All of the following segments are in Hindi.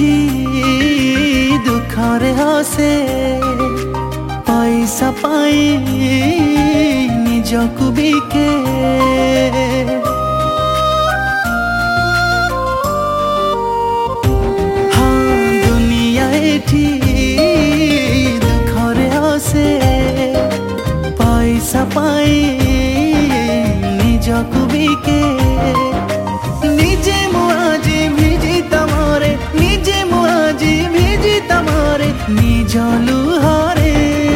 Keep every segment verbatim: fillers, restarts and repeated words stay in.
एठी दुखरे हसे पैसा पाई निजकु बिके हाँ दुनिया एठी दुखरे हसे पैसा पाई निजकु बिके निजे मुआजी भिजी तमारे निजे मुआजी भिजी तमारे निज लुहारे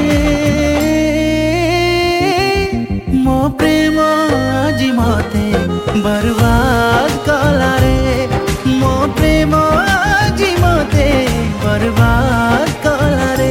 मो प्रेम आजी मते बर्बाद कला रे मो प्रेम आजी मते बर्बाद कला रे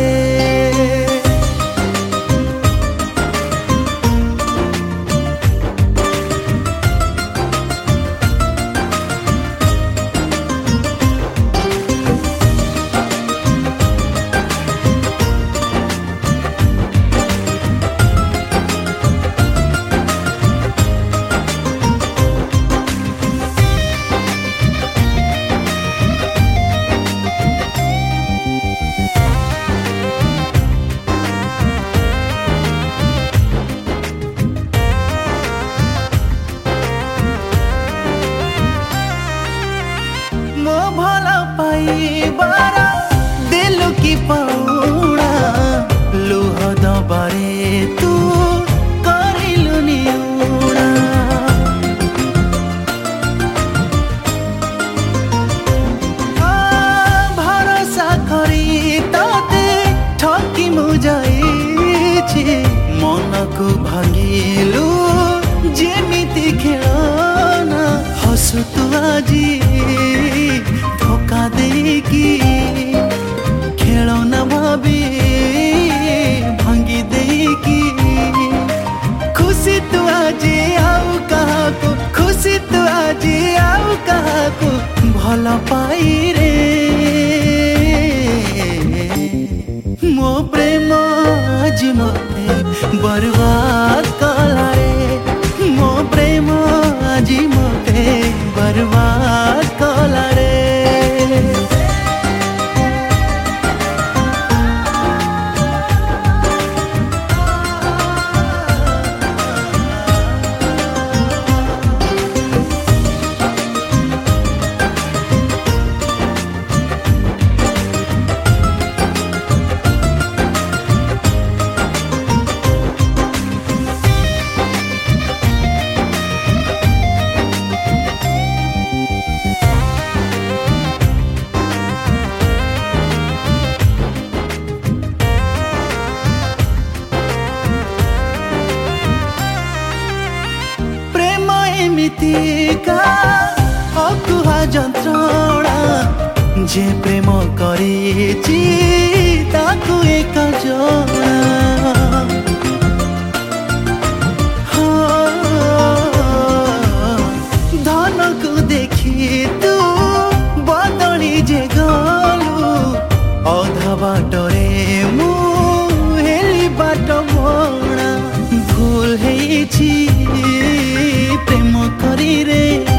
मो भला पाइबार दिलु की पाउणा लुह दबारे तू करिलु निउणा भरोसा करी तते ठकी मु जाइछि मन को भांगिलु जेमिति खेलना हसु तू आजी धोखा देकी खेलना भाभी भांगी देकी खुशी तू आज आउ कहा को खुशी तू आज आउ कहा को भला पाई रे मो प्रेम आज मते बर्बाद कला रे मो प्रेम आज मते बर्बाद कला रे एमितिका अकुहा जंत्रणा जे प्रेम करिछि ताकु एक जना धन को देखी तू बदली जे गलु अधा बाटरे मु हेली बाट बणा भूल हेछि प्रेम करी रे